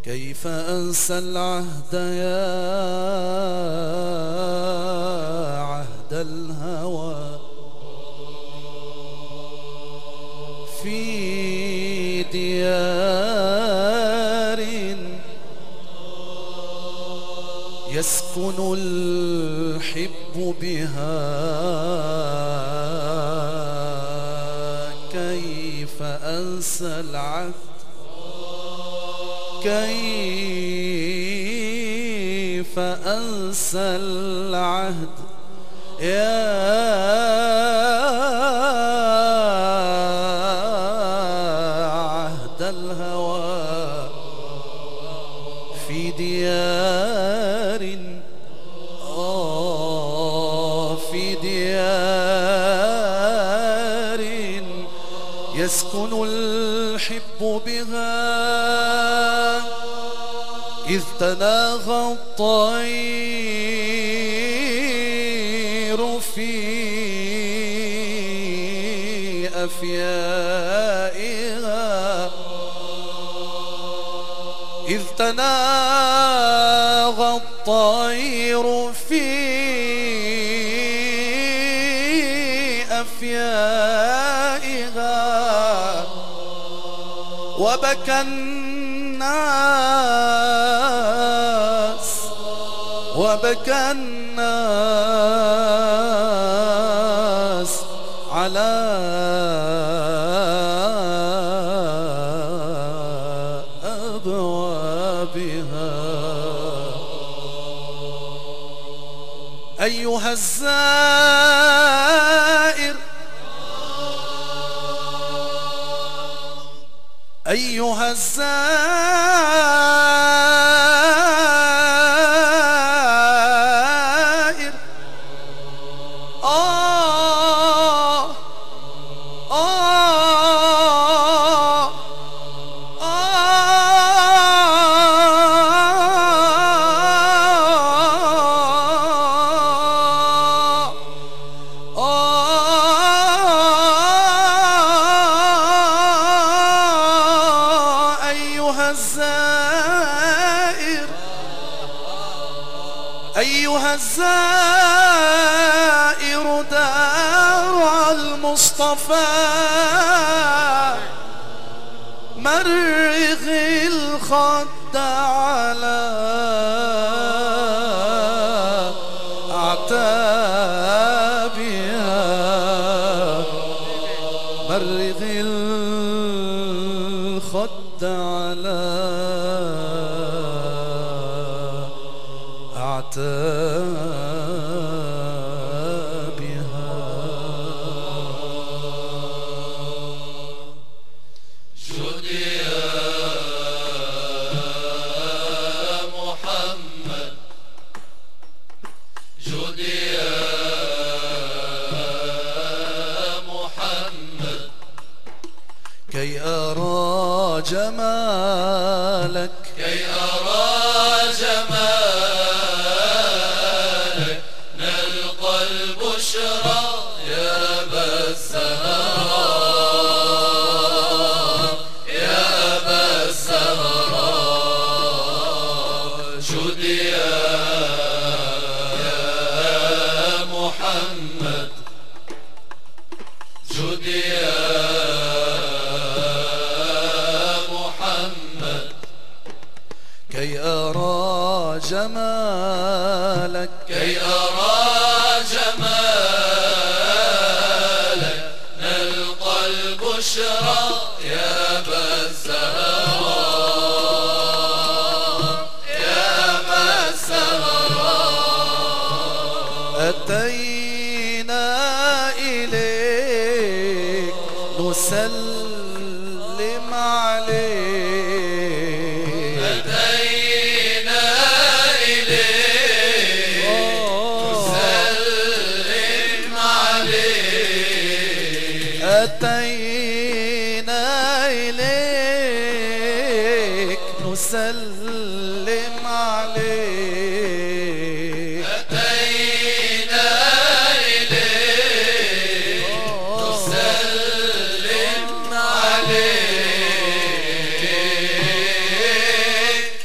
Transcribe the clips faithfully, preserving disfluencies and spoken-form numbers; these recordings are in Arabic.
كيف أنسى العهد يا عهد الهوى في ديار يسكن الحب بها. كيف أنسى العهد كيف أنسى العهد يا عهد الهوى في ديار آه في ديار يسكن الحب بها. إذ تناغى الطير في أفيائها إذ تناغى الطير في أفيائها وبكى الناس وبكى الناس على أبوابها. أيها الزائر أيها الزائر آه آه الزائر أيها الزائر دار المصطفى مرغ الخد على أعتابها مرغ الخد على أعتابها. جد يا محمد جد يا محمد كي أرى جمالك كي أرى جمالك نلقى البشرى يا أبا الزهراء يا أبا الزهراء. جد يا محمد جد يا كي أرى جمالك كي أرى جمالك نلقى البشرى يا أبا الزهراء يا أبا الزهراء. أتينا إليك نسلم عليك أتينا إليك نسلم عليك أتينا إليك نسلم عليك أتينا إليك نسلم عليك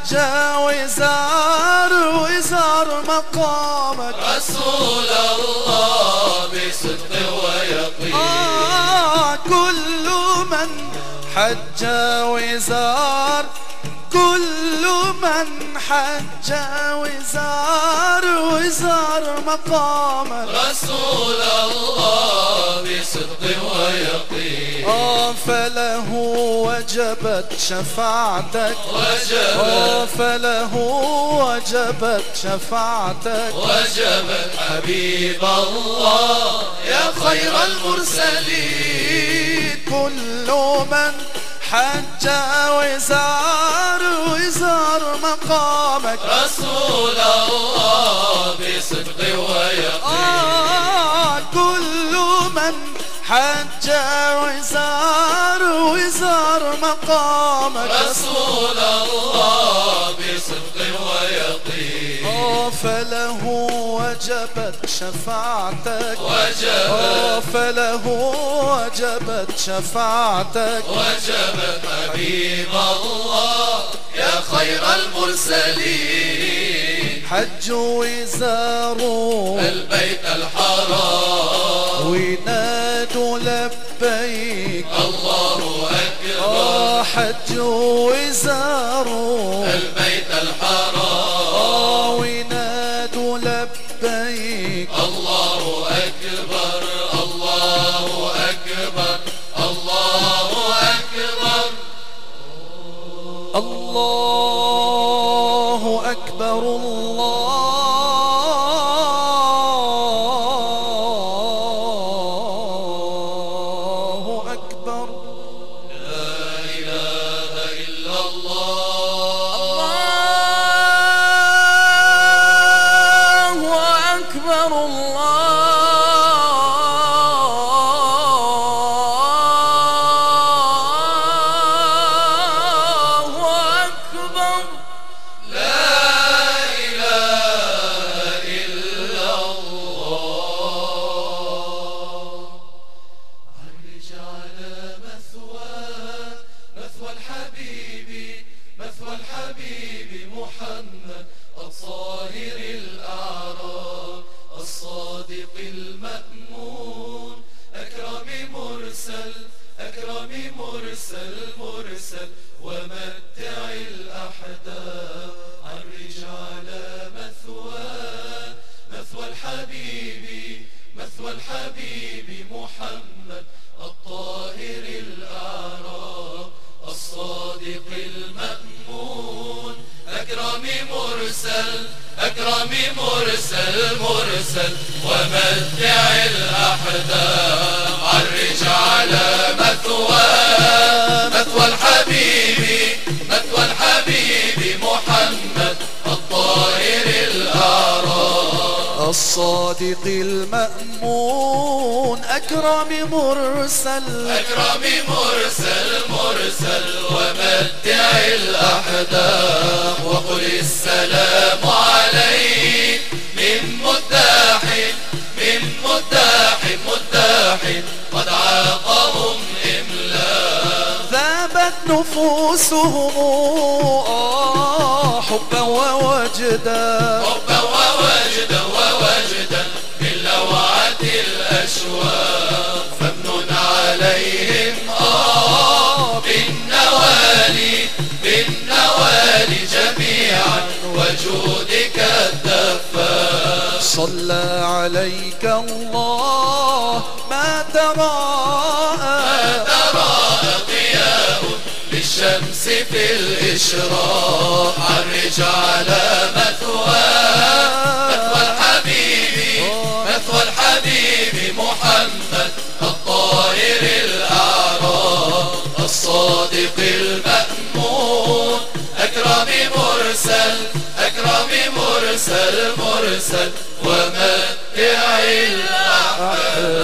حجة وزار وزار مقامك رسول الله بصدق ويقين. آه كل من حج وزار كل من حج وزار وزار مقامك رسول الله بصدق ويقين. آه فله وجبت شفاعتك وجبت آه فله وجبت شفاعتك وجبت حبيب الله يا خير المرسلين. كل من حج وزار وزار مقامك رسول الله بصدق ويقين. آه كل من حج وزار وزار مقامك رسول الله بصدق ويقين. آه فله وجبت شفاعتك وجبت آه فله وجبت شفاعتك وجبت حبيب الله يا خير المرسلين. حج وزاروا البيت الحرام وينادوا لبيك الله أكبر. آه حج وزاروا البيت الحرام آه وينادوا لبيك الله أكبر الله أكبر الله أكبر. الله أكبر الله أكبر. لا إله إلا الله. الله أكبر الله أكبر. لا إله إلا الله. عرج على مثواه مثوى الحبيب مثوى الحبيب محمد الطاهر الأعراب الصادق المأمون أكرم مرسل أكرم مرسل مرسل ومتع الأحداث. عرج على مثواه مثوى الحبيب مثوى الحبيب محمد الطاهر الأعراب الصادق المأمون أكرم مرسل أكرم مرسل مرسل ومتع الأحداث. عرج على مثواه مثوى الحبيب مثوى الحبيب محمد الطاهر الأعراب الصادق المأمون أكرم مرسل أكرم مرسل مرسل ومتع الأحداث. وقل السلام عليك من مداح من مداح مداح قد عاقهم إملاء. ذابت نفوسهم آه حبا ووجدا حبا ووجدا ووجدا من لوعة الأشواق. فامنن عليهم آه بالنوالي بالنوالي جميعا وجودك الدفاق. صلى عليك الله ما تراءى ترى ضياء للشمس في الإشراق. عرج على مثواه مثوى الحبيب مثوى الحبيب محمد الطاهر الأعراب الصادق المأمون أكرم مرسل أكرم مرسل مرسل ومتع الأحداث.